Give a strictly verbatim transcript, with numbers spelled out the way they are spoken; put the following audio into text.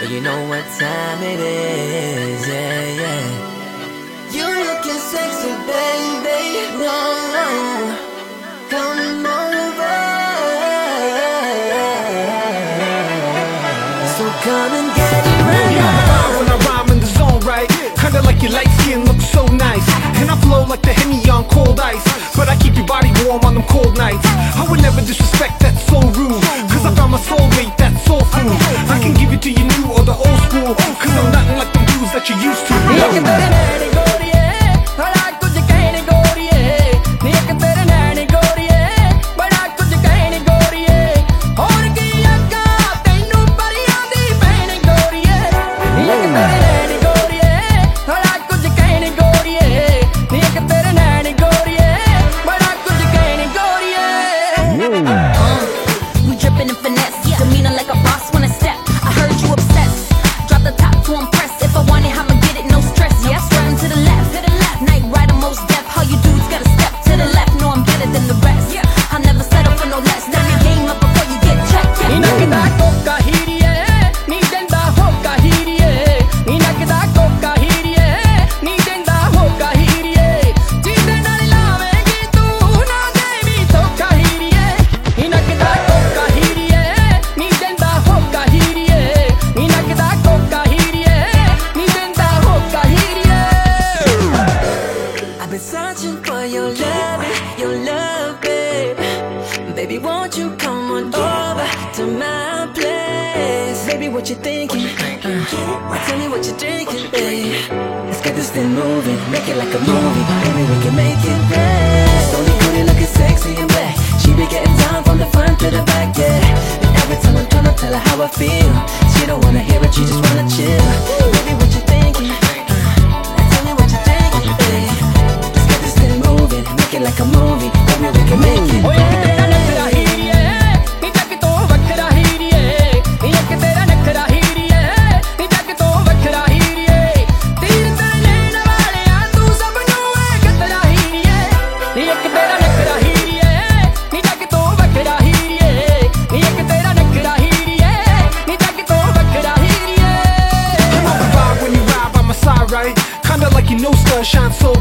but you know what time it is, yeah, yeah. You looking sexy, baby, no, no. Come over. So come and get it right now. When I rhyme in the zone, right? Kinda like your light skin looks so nice. And I flow like the Henny on cold ice, but I keep your body warm on them cold nights. I would never disrespect, that's so rude, cause I found my soulmate, that's soul food. I can give it to you new or the old school, cause I'm nothing like the dudes that you used to. Searching for your love, your love, babe. Baby, won't you come on over to my place? Baby, what you thinking? Uh, tell me what you're drinking, babe. Let's get this thing moving, make it like a movie. Baby, we can make it rain. Slowly good, looking sexy and black. She be getting down from the front to the back, yeah. And every time I'm trying to tell her how I feel, she don't wanna hear it, she just wanna chill. Baby, what you thinking? Like a movie, baby, we can make it. Oh, yeah, tera nakhra hi hai, ni jag to vakhra hi hai. Ni ek tera nakhra hi hai, ni jag to vakhra hi hai. Teer tere nain waliya, tu sab nu ek tera hi hai. Ni ek tera nakhra hi hai, ni jag to vakhra hi hai. Ni ek tera nakhra hi hai, ni jag to vakhra hi hai. I'm on the vibe when you ride by my side, right? Kinda like you know, sun shine so